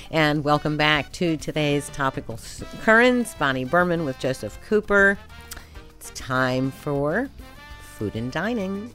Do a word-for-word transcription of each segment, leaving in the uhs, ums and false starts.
And welcome back to today's Topical Currents. Bonnie Berman with Joseph Cooper. It's time for Food and Dining.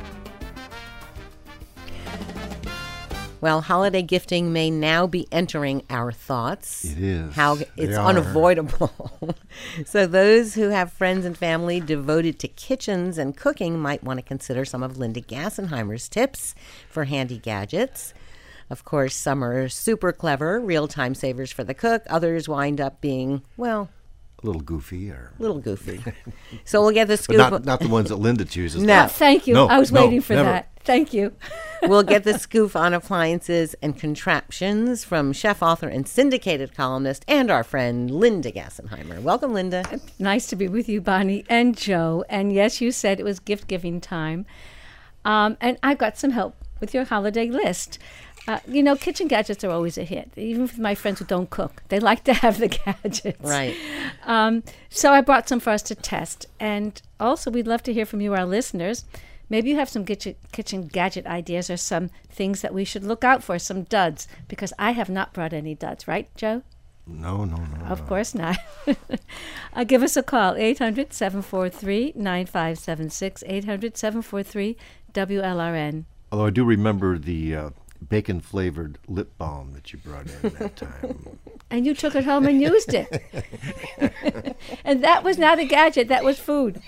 Well, holiday gifting may now be entering our thoughts. It is. How it's unavoidable. So those who have friends and family devoted to kitchens and cooking might want to consider some of Linda Gassenheimer's tips for handy gadgets. Of course, some are super clever, real time savers for the cook. Others wind up being, well, a little goofy or a little goofy. So we'll get the scoop. But not, not the ones that Linda chooses. No. Oh, thank you. No, I was no, waiting for never. that. Thank you. We'll get the scoop on appliances and contraptions from chef, author, and syndicated columnist and our friend Linda Gassenheimer. Welcome, Linda. Nice to be with you, Bonnie and Joe. And yes, you said it was gift-giving time. Um, and I've got some help with your holiday list. Uh, you know, kitchen gadgets are always a hit, even with my friends who don't cook. They like to have the gadgets. Right. Um, so I brought some for us to test. And also, we'd love to hear from you, our listeners. Maybe you have some kitchen, kitchen gadget ideas or some things that we should look out for, some duds, because I have not brought any duds, right, Joe? No, no, no. Of no. course not. uh, give us a call, eight hundred, seven four three, nine five seven six, eight hundred, seven four three, W L R N. Although I do remember the uh, bacon-flavored lip balm that you brought in that time. And you took it home and used it. And that was not a gadget, that was food.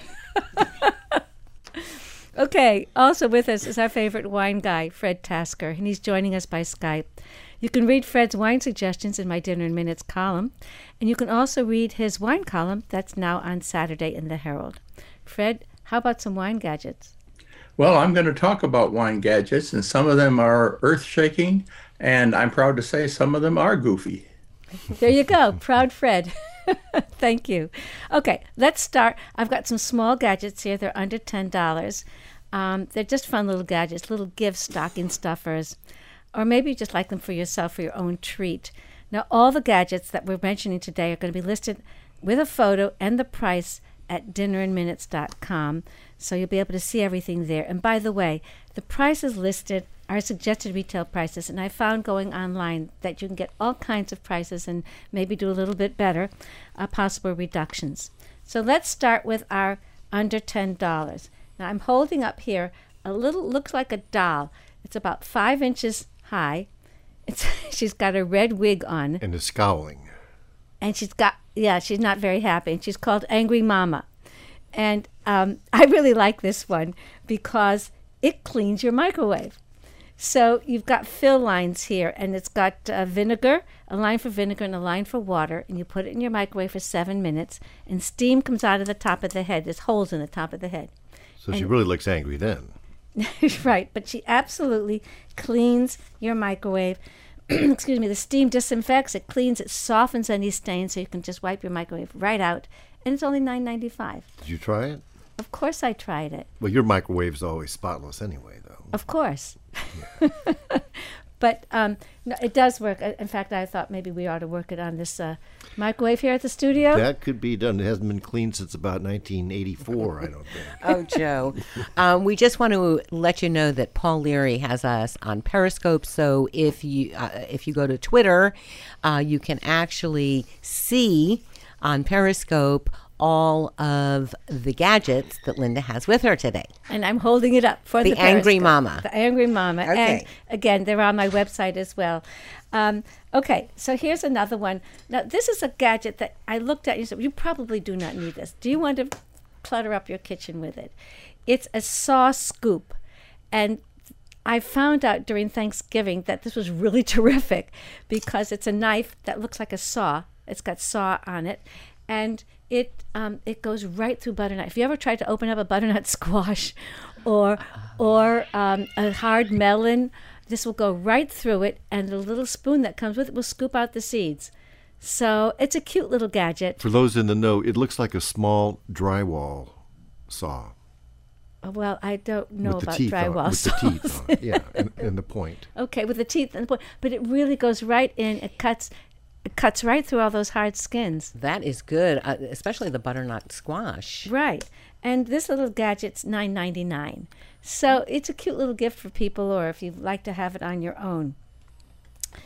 Okay, also with us is our favorite wine guy, Fred Tasker, and he's joining us by Skype. You can read Fred's wine suggestions in my Dinner in Minutes column, and you can also read his wine column that's now on Saturday in the Herald. Fred, how about some wine gadgets? Well, I'm going to talk about wine gadgets, and some of them are earth-shaking, and I'm proud to say some of them are goofy. There you go. Proud Fred. Thank you. Okay, let's start. I've got some small gadgets here. They're under ten dollars. Um, they're just fun little gadgets, little gifts, stocking stuffers, or maybe you just like them for yourself for your own treat. Now, all the gadgets that we're mentioning today are going to be listed with a photo and the price at dinner in minutes dot com, so you'll be able to see everything there. And by the way, the prices listed are suggested retail prices, and I found going online that you can get all kinds of prices and maybe do a little bit better, uh, possible reductions. So let's start with our under ten dollars. Now I'm holding up here a little, looks like a doll. It's about five inches high. It's she's got a red wig on. And is scowling. And she's got, yeah, she's not very happy. And she's called Angry Mama. And um, I really like this one because it cleans your microwave. So you've got fill lines here, and it's got uh, vinegar, a line for vinegar and a line for water, and you put it in your microwave for seven minutes, and steam comes out of the top of the head. There's holes in the top of the head. So and she really looks angry then. Right, but she absolutely cleans your microwave. Excuse me, the steam disinfects, it cleans, it softens any stains, so you can just wipe your microwave right out, and it's only nine ninety-five. Did you try it? Of course I tried it. Well, your microwave's always spotless anyway, though. Of course. Yeah. But um, no, it does work. In fact, I thought maybe we ought to work it on this uh, microwave here at the studio. That could be done. It hasn't been cleaned since about nineteen eighty-four, I don't think. Oh, Joe. Um, we just want to let you know that Paul Leary has us on Periscope. So if you uh, if you go to Twitter, uh, you can actually see on Periscope all of the gadgets that Linda has with her today. And I'm holding it up for the, the Angry Periscope. Mama. The Angry Mama. Okay. And again, they're on my website as well. Um, okay, so here's another one. Now, this is a gadget that I looked at and you said, you probably do not need this. Do you want to clutter up your kitchen with it? It's a saw scoop. And I found out during Thanksgiving that this was really terrific because it's a knife that looks like a saw. It's got saw on it. And it um, it goes right through butternut. If you ever tried to open up a butternut squash or or um, a hard melon, this will go right through it, and the little spoon that comes with it will scoop out the seeds. So it's a cute little gadget. For those in the know, it looks like a small drywall saw. Well, I don't know with about the teeth drywall on, with saws. the teeth on it, yeah, and, and the point. Okay, with the teeth and the point. But it really goes right in. It cuts It cuts right through all those hard skins. That is good, uh, especially the butternut squash. Right. And this little gadget's nine ninety-nine. So it's a cute little gift for people, or if you'd like to have it on your own.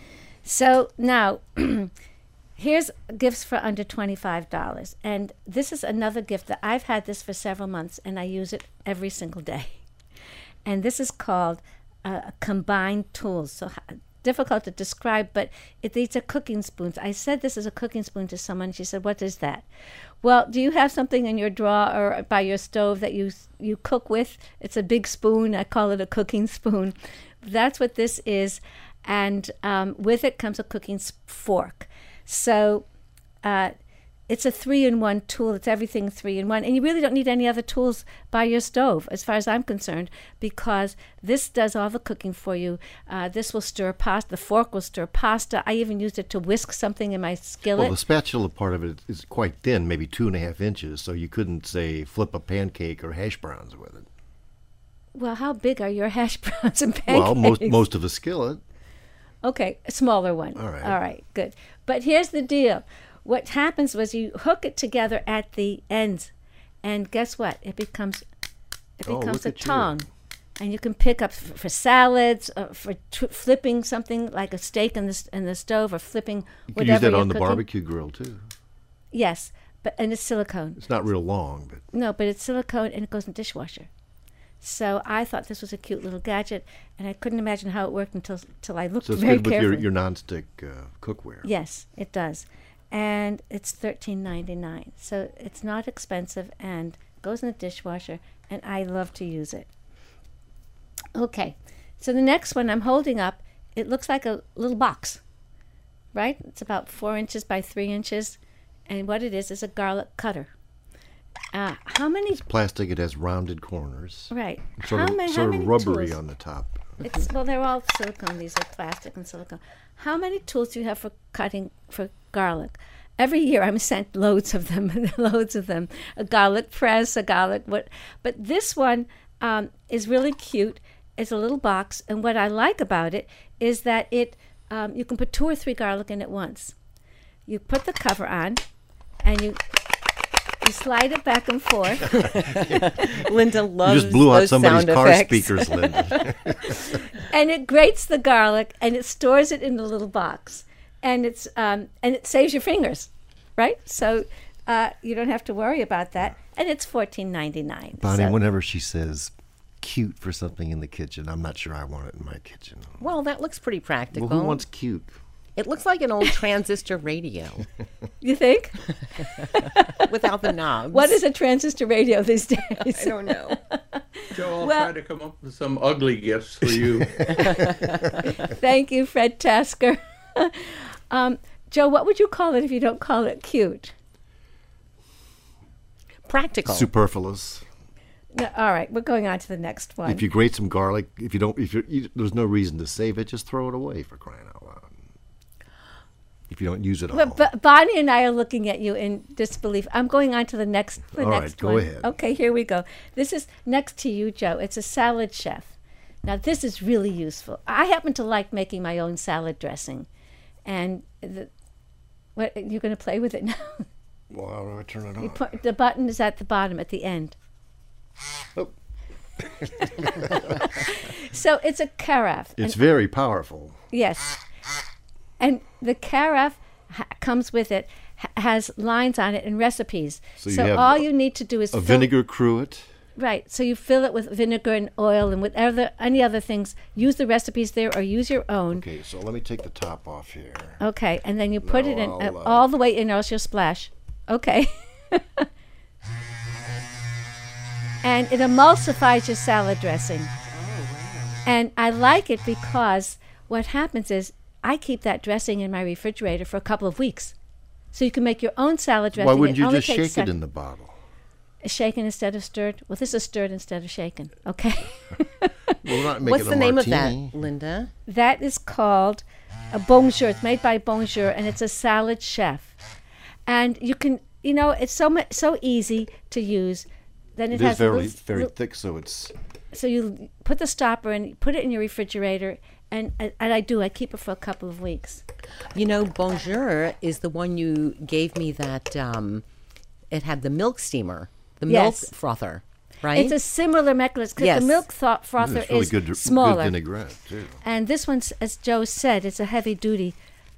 So now, here's gifts for under twenty-five dollars. And this is another gift that I've had this for several months, and I use it every single day. And this is called uh, combined tools. So h- difficult to describe, but it, these are cooking spoons. I said this is a cooking spoon to someone. She said, "What is that?" Well, do you have something in your drawer or by your stove that you you cook with? It's a big spoon. I call it a cooking spoon. That's what this is. And um, with it comes a cooking fork. So uh, it's a three-in-one tool. It's everything three-in-one. And you really don't need any other tools by your stove, as far as I'm concerned, because this does all the cooking for you. Uh, this will stir pasta. The fork will stir pasta. I even used it to whisk something in my skillet. Well, the spatula part of it is quite thin, maybe two and a half inches, so you couldn't, say, flip a pancake or hash browns with it. Well, how big are your hash browns and pancakes? Well, most most of a skillet. Okay, a smaller one. All right. All right, good. But here's the deal. What happens was you hook it together at the ends, and guess what? It becomes it Oh, becomes look a at you. tong, and you can pick up f- for salads, uh, for t- flipping something like a steak in the s- in the stove, or flipping You could whatever use that you're on the cooking. barbecue grill, too. Yes, but and it's silicone. It's not real long, but No, but it's silicone and it goes in the dishwasher. So I thought this was a cute little gadget, and I couldn't imagine how it worked until until I looked so it's very good with carefully. your, your nonstick uh, cookware. Yes, it does. And it's thirteen ninety-nine. So it's not expensive and goes in the dishwasher, and I love to use it. Okay, so the next one I'm holding up, it looks like a little box, right? It's about four inches by three inches, and what it is is a garlic cutter. Uh, how many? Plastic, it has rounded corners. Right. Sort how of, ma- how sort many of rubbery tools? on the top. It's well, they're all silicone. These are plastic and silicone. How many tools do you have for cutting for garlic? Every year I'm sent loads of them, loads of them. A garlic press, a garlic what? But this one um, is really cute. It's a little box, and what I like about it is that it um, you can put two or three garlic in at once. You put the cover on, and you. You slide it back and forth. Linda You loves just blew out those somebody's sound car effects. speakers, Linda. And it grates the garlic, and it stores it in the little box, and it's um, and it saves your fingers, right? So uh, you don't have to worry about that, and it's fourteen ninety-nine. Bonnie, so. whenever she says cute for something in the kitchen, I'm not sure I want it in my kitchen. Well, that looks pretty practical. Well, who wants cute? It looks like an old transistor radio You think? without the knobs. What is a transistor radio these days? I don't know. Joe, I'll Well- try to come up with some ugly gifts for you. Thank you, Fred Tasker. um, Joe, what would you call it if you don't call it cute? Practical. Superfluous. No, all right, we're going on to the next one. If you grate some garlic, if you don't, if you, you there's no reason to save it, just throw it away, for crying out loud. If you don't use it all. But, but Bonnie and I are looking at you in disbelief. I'm going on to the next the All right, next go one. ahead. Okay, here we go. This is next to you, Joe. It's a salad chef. Now, this is really useful. I happen to like making my own salad dressing. And the, what you're going to play with it now? Well, how do I turn it You on? put, the button is at the bottom, at the end. Oh, So it's a carafe. it's And- very powerful. Yes. And the carafe ha- comes with it, ha- has lines on it and recipes. So So, you have all a- you need to do is A fill- vinegar cruet. Right. So you fill it with vinegar and oil and whatever any other things. Use the recipes there or use your own. Okay, so let me take the top off here. Okay. And then you put No, it in uh, I'll, uh, all the way in, or else you'll splash. Okay. And it emulsifies your salad dressing. And I like it because what happens is I keep that dressing in my refrigerator for a couple of weeks. So you can make your own salad dressing. Why wouldn't It you only just takes shake sec- it in the bottle? Shaken instead of stirred? Well, this is stirred instead of shaken. Okay. Well, we're not making What's a the name martini. of that, Linda? That is called a Bonjour. It's made by Bonjour, and it's a salad chef. And you can, you know, it's so mu- so easy to use. Then it, It is has a very, little- very little- thick, so it's so you put the stopper in, put it in your refrigerator, and and I do. I keep it for a couple of weeks. You know, Bonjour is the one you gave me that um, it had the milk steamer, the Yes. milk frother, right? It's a similar mechanism because Yes. the milk tho- frother it's really is good, smaller. good vinaigrette, too. And this one's, as Joe said, it's a heavy duty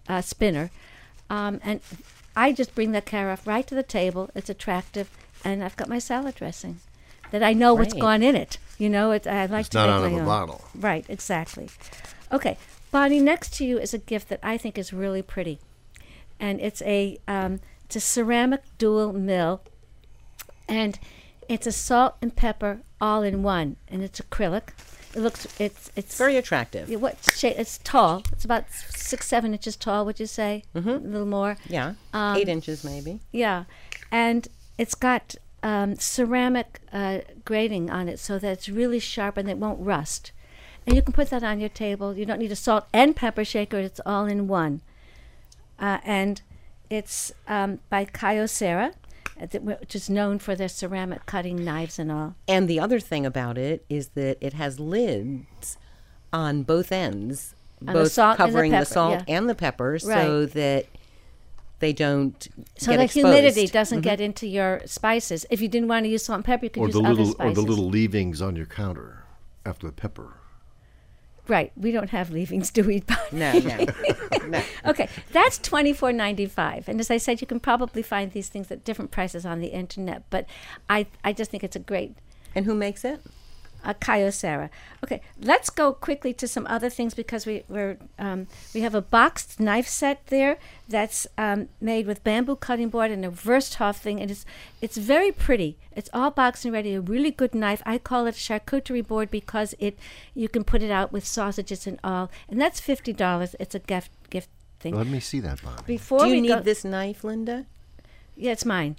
uh, spinner. Um, and I just bring the carafe right to the table. It's attractive, and I've got my salad dressing that I know what's Right. gone in it. You know, it, I like It's to not make out of my a own. bottle. Right, exactly. Okay, Bonnie, next to you is a gift that I think is really pretty, and it's a um, it's a ceramic dual mill, and it's a salt and pepper all in one, and it's acrylic. It looks it's it's Very attractive. yeah, what shape? It's tall. It's about six, seven inches tall. Would you say? Mm-hmm. A little more. Yeah. Um, Eight inches maybe. Yeah, and it's got um, ceramic uh, grating on it, so that it's really sharp and it won't rust. And you can put that on your table. You don't need a salt and pepper shaker. It's all in one. Uh, and it's um, by Kyocera, uh, th- which is known for their ceramic cutting knives and all. And the other thing about it is that it has lids on both ends, On the both salt and the covering the, pepper, salt yeah. and the pepper, so Right. that they don't So get the exposed. humidity doesn't get into your spices. If you didn't want to use salt and pepper, you could Or use the other little, or spices. the little leavings on your counter after the pepper. Right. We don't have leavings, do we? No, no, no. Okay, that's twenty-four ninety-five, and as I said, you can probably find these things at different prices on the internet. But I, I just think it's a great And who makes it? uh, Kyocera. Okay, let's go quickly to some other things because we we're um, we have a boxed knife set there that's um, made with bamboo cutting board and a Wursthof thing, and it's it's very pretty. It's all boxed and ready. A really good knife. I call it a charcuterie board because it you can put it out with sausages and all, and that's fifty dollars. It's a gift gift thing. Let me see that, Bonnie. Before Do you we need go, this knife, Linda? yeah, it's mine.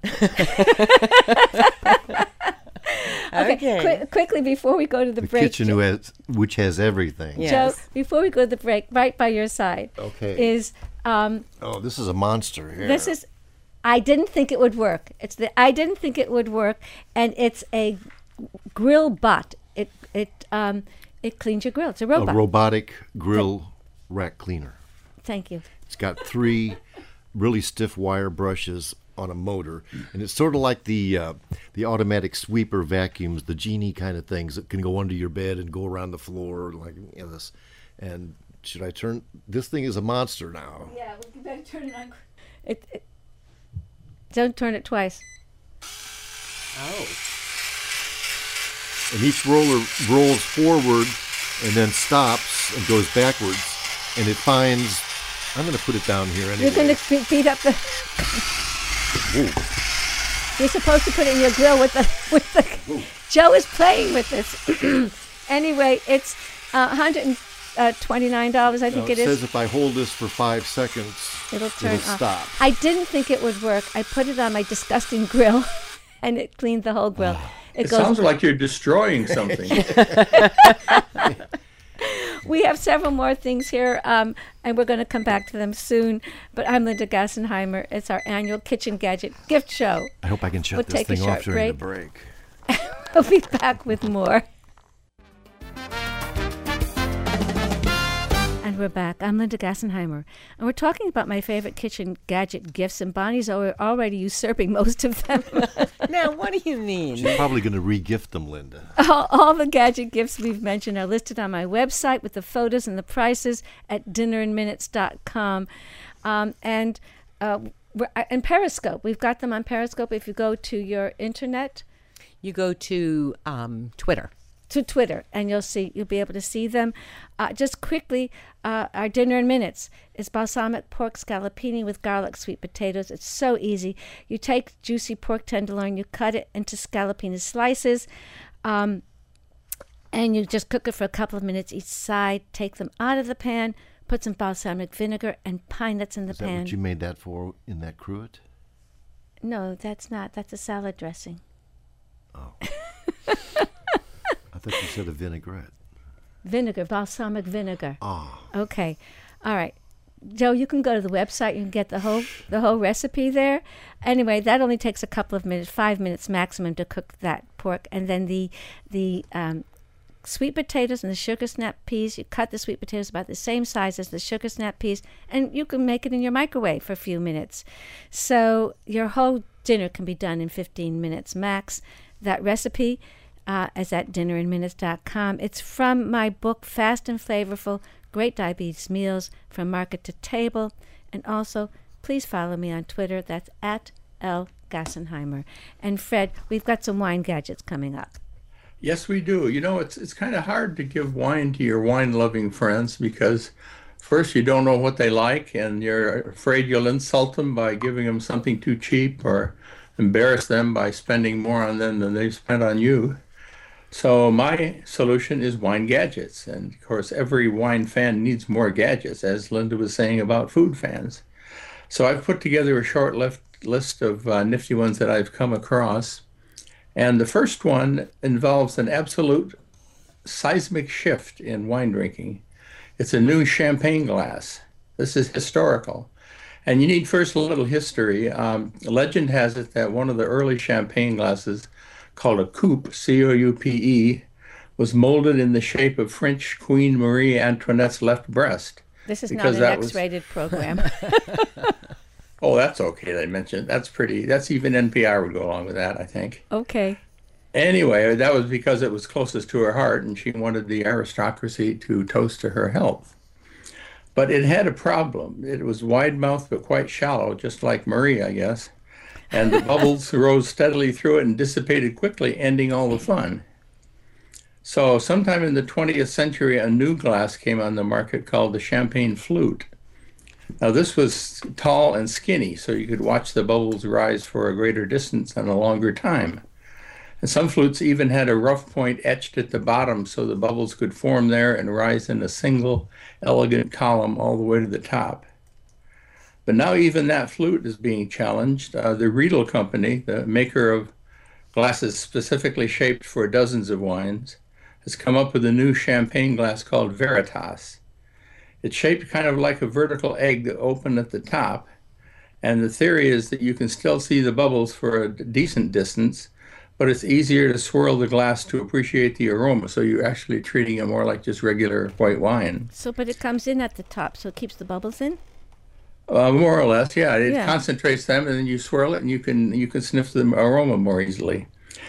Okay. Qui- quickly before we go to the, The break, kitchen who has, which has everything. Yeah. Joe, Yes. before we go to the break, right by your side Okay. is um, Oh, this is a monster here. this is. I didn't think it would work. It's the I didn't think it would work, and it's a grill bot. It it um it cleans your grill. It's a a robot. robotic grill rack cleaner. Thank you. It's got three really stiff wire brushes on a motor, and it's sort of like the uh, the automatic sweeper vacuums, the genie kind of things that can go under your bed and go around the floor like you know, this. And should I turn? This thing is a monster now. Yeah, well, you better turn it on. It, it, don't turn it twice. Oh. And each roller rolls forward and then stops and goes backwards, and it finds. I'm going to put it down here anyway. You're going to beat up the. Ooh. You're supposed to put it in your grill with the with the. Joe is playing with this. Anyway, it's uh, one hundred twenty-nine dollars. I Now, think it it says is. if I hold this for five seconds, It'll turn it'll off. stop. I didn't think it would work. I put it on my disgusting grill, and it cleaned the whole grill. It sounds like you're destroying something. We have several more things here, um, and we're going to come back to them soon. But I'm Linda Gassenheimer. It's our annual Kitchen Gadget Gift Show. I hope I can shut We'll this take a thing short off during the break. We'll be back with more. And we're back. I'm Linda Gassenheimer, and we're talking about my favorite kitchen gadget gifts, and Bonnie's al- already usurping most of them. Now, what do you mean? She's probably going to re-gift them, Linda. all, all the gadget gifts we've mentioned are listed on my website with the photos and the prices at dinner in minutes dot com. Um, and uh, we're, uh, and Periscope. We've got them on Periscope. If you go to your internet, You go to um, Twitter. to Twitter, and you'll see you'll be able to see them. Uh, just quickly, uh, our dinner in minutes is balsamic pork scallopini with garlic sweet potatoes. It's so easy. You take juicy pork tenderloin, you cut it into scallopini slices, um, and you just cook it for a couple of minutes each side. Take them out of the pan, put some balsamic vinegar and pine nuts in the Is that pan. what you made that for in that cruet? No, that's not. That's a salad dressing. I thought you said a vinaigrette. Vinegar, balsamic vinegar. Ah, Okay. All right. Joe, you can go to the website. You can get the whole the whole recipe there. Anyway, that only takes a couple of minutes, five minutes maximum to cook that pork. And then the the um, sweet potatoes and the sugar snap peas, you cut the sweet potatoes about the same size as the sugar snap peas, and you can make it in your microwave for a few minutes. So your whole dinner can be done in fifteen minutes max. That recipe uh, is at dinner in minutes dot com. It's from my book, Fast and Flavorful, great diabetes meals from market to table. And also, please follow me on Twitter. That's at L. Gassenheimer. And Fred, we've got some wine gadgets coming up. Yes, we do. You know, it's it's kind of hard to give wine to your wine-loving friends because first you don't know what they like, and you're afraid you'll insult them by giving them something too cheap or embarrass them by spending more on them than they've spent on you. So my solution is wine gadgets. And of course, every wine fan needs more gadgets, as Linda was saying about food fans. So I've put together a short list, list of uh, nifty ones that I've come across. And the first one involves an absolute seismic shift in wine drinking. It's a new champagne glass. This is historical. And you need first a little history. Um, legend has it that one of the early champagne glasses, called a coupe, C O U P E, was molded in the shape of French Queen Marie Antoinette's left breast. This is not an X-rated was... program. Oh, that's okay. They mentioned that's pretty. That's even N P R would go along with that, I think. Okay. Anyway, that was because it was closest to her heart, and she wanted the aristocracy to toast to her health. But it had a problem. It was wide-mouthed but quite shallow, just like Marie, I guess. And the bubbles rose steadily through it and dissipated quickly, ending all the fun. So sometime in the twentieth century, a new glass came on the market called the champagne flute. Now, this was tall and skinny, so you could watch the bubbles rise for a greater distance and a longer time. And some flutes even had a rough point etched at the bottom so the bubbles could form there and rise in a single, elegant column all the way to the top. But now even that flute is being challenged. Uh, the Riedel Company, the maker of glasses specifically shaped for dozens of wines, has come up with a new champagne glass called Veritas. It's shaped kind of like a vertical egg that opened at the top, and the theory is that you can still see the bubbles for a decent distance, but it's easier to swirl the glass to appreciate the aroma, so you're actually treating it more like just regular white wine. So, but it comes in at the top, so it keeps the bubbles in? Uh, more or less, yeah. It yeah. concentrates them, and then you swirl it, and you can you can sniff the aroma more easily.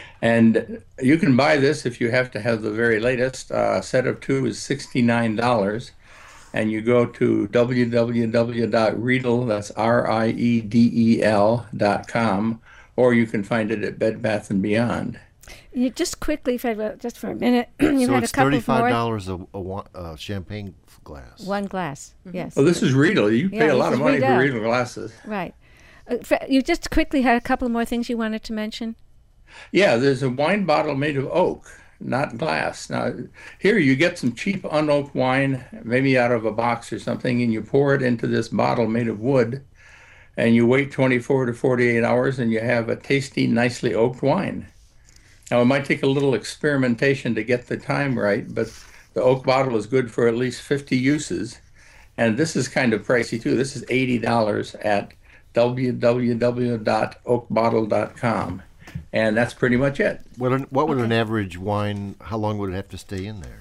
And you can buy this if you have to have the very latest. Uh, set of two is sixty-nine dollars. And you go to w w w dot riedel, that's R I E D E L dot com, or you can find it at Bed Bath and Beyond. You just quickly, Fred, just for a minute, you so had it's a couple thirty-five dollars more. a, a, a champagne glass. One glass, mm-hmm. yes. Well, this is Riedel. You pay yeah, a lot of money Riedel. for Riedel glasses. Right. Uh, Fred, you just quickly had a couple more things you wanted to mention? Yeah, there's a wine bottle made of oak, not glass. Now, here you get some cheap unoaked wine, maybe out of a box or something, and you pour it into this bottle made of wood, and you wait twenty-four to forty-eight hours, and you have a tasty, nicely oaked wine. Now, it might take a little experimentation to get the time right, but the oak bottle is good for at least fifty uses, and this is kind of pricey, too. This is eighty dollars at w w w dot oak bottle dot com. And that's pretty much it. What, what would okay. an average wine, how long would it have to stay in there?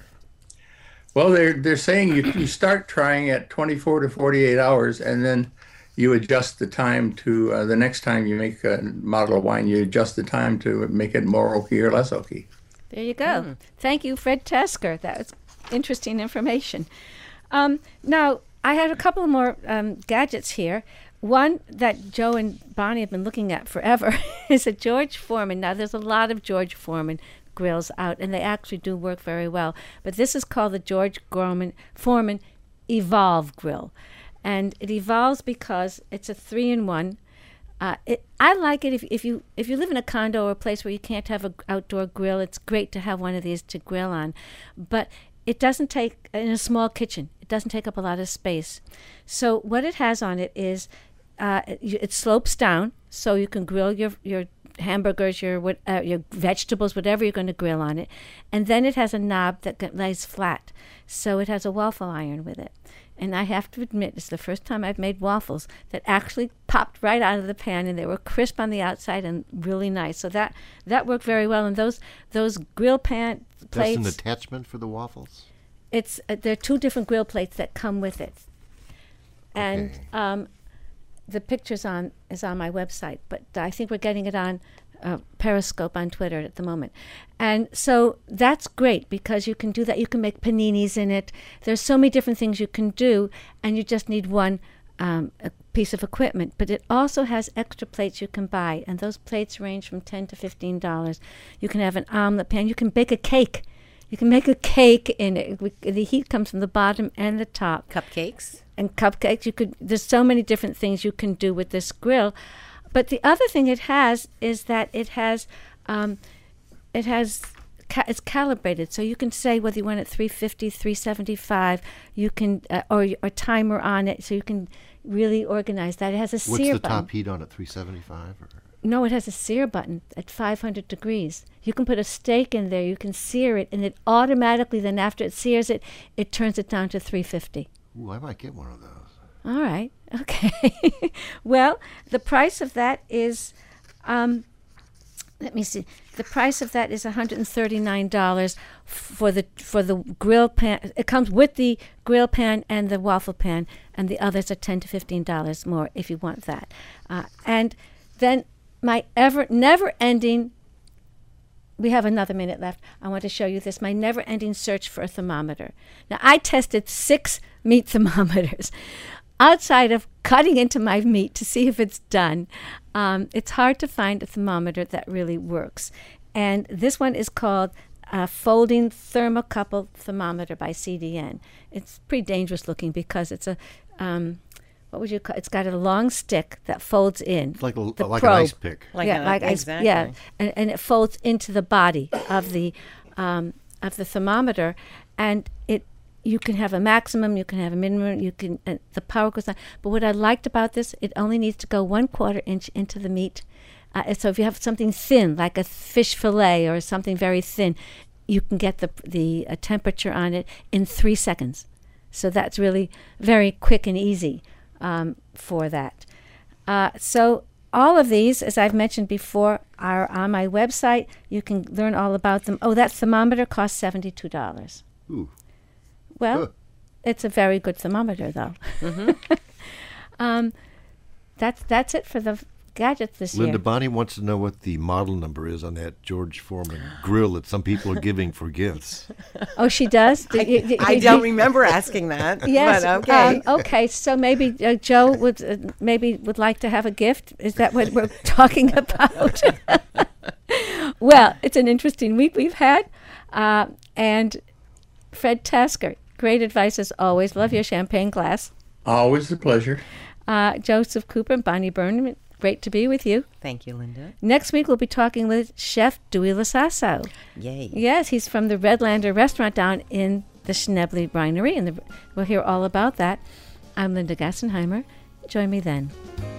Well, they're they're saying you, you start trying at twenty-four to forty-eight hours, and then you adjust the time to, uh, the next time you make a bottle of wine, you adjust the time to make it more oaky or less oaky. There you go. Mm. Thank you, Fred Tesker. That was interesting information. Um, now, I had a couple more um, gadgets here. One that Joe and Bonnie have been looking at forever is a George Foreman. Now, there's a lot of George Foreman grills out, and they actually do work very well. But this is called the George Foreman, Foreman Evolve Grill. And it evolves because it's a three-in-one. Uh, it, I like it if, if you if you live in a condo or a place where you can't have an outdoor grill. It's great to have one of these to grill on. But it doesn't take, in a small kitchen, it doesn't take up a lot of space. So what it has on it is Uh, it, it slopes down, so you can grill your your hamburgers, your what, uh, your vegetables, whatever you're going to grill on it. And then it has a knob that lays flat, so it has a waffle iron with it. And I have to admit, it's the first time I've made waffles that actually popped right out of the pan, and they were crisp on the outside and really nice. So that that worked very well. And those those grill pan plates. That's an attachment for the waffles? It's uh, there are two different grill plates that come with it, and. Okay. Um, The picture's on is on my website, but I think we're getting it on uh, Periscope on Twitter at the moment. And so that's great because you can do that. You can make paninis in it. There's so many different things you can do, and you just need one um, a piece of equipment. But it also has extra plates you can buy, and those plates range from ten to fifteen dollars. You can have an omelet pan. You can bake a cake. You can make a cake in it. We, the heat comes from the bottom and the top. Cupcakes. And cupcakes. You could. There's so many different things you can do with this grill. But the other thing it has is that it has, um, it has, ca- it's calibrated. So you can say whether you want it three fifty, three seventy-five. You can, uh, or a timer on it, so you can really organize that. It has a What's sear the button. top heat on it? three seventy-five? Or? No, it has a sear button at five hundred degrees. You can put a steak in there. You can sear it, and it automatically, then after it sears it, it turns it down to three fifty. Ooh, I might get one of those. All right. Okay. Well, the price of that is, um, let me see. The price of that is one hundred thirty-nine dollars for the for the grill pan. It comes with the grill pan and the waffle pan, and the others are ten to fifteen dollars more if you want that. Uh, and then my ever never-ending. We have another minute left. I want to show you this, my never-ending search for a thermometer. Now, I tested six meat thermometers. Outside of cutting into my meat to see if it's done, um, it's hard to find a thermometer that really works. And this one is called a folding thermocouple thermometer by C D N. It's pretty dangerous looking because it's a, um, what would you call it? It's got a long stick that folds in. It's like a, the like an probe. ice pick. Like yeah, a- like ice- exactly. yeah, and, and it folds into the body of the um, of the thermometer, and it you can have a maximum, you can have a minimum, you can uh, the power goes on. But what I liked about this, it only needs to go one quarter inch into the meat. Uh, and so if you have something thin, like a fish fillet or something very thin, you can get the the uh, temperature on it in three seconds. So that's really very quick and easy um, for that. Uh, so all of these, as I've mentioned before, are on my website. You can learn all about them. Oh, that thermometer costs seventy-two dollars. Ooh. Well, Good. it's a very good thermometer, though. Mm-hmm. um, that's that's it for the gadgets this Linda year. Bonnie wants to know what the model number is on that George Foreman grill that some people are giving for gifts. Oh, she does? I, You- you- I you- don't remember asking that. Yes. But okay. Um, okay. So maybe uh, Joe would uh, maybe would like to have a gift. Is that what we're talking about? Well, it's an interesting week we've had, uh, and Fred Tasker, great advice as always. Love your champagne glass. Always a pleasure. Uh, Joseph Cooper and Bonnie Burnham, great to be with you. Thank you, Linda. Next week we'll be talking with Chef Dewey Lasasso. Yay. Yes, he's from the Redlander restaurant down in the Schnebley Winery, and the, we'll hear all about that. I'm Linda Gassenheimer. Join me then.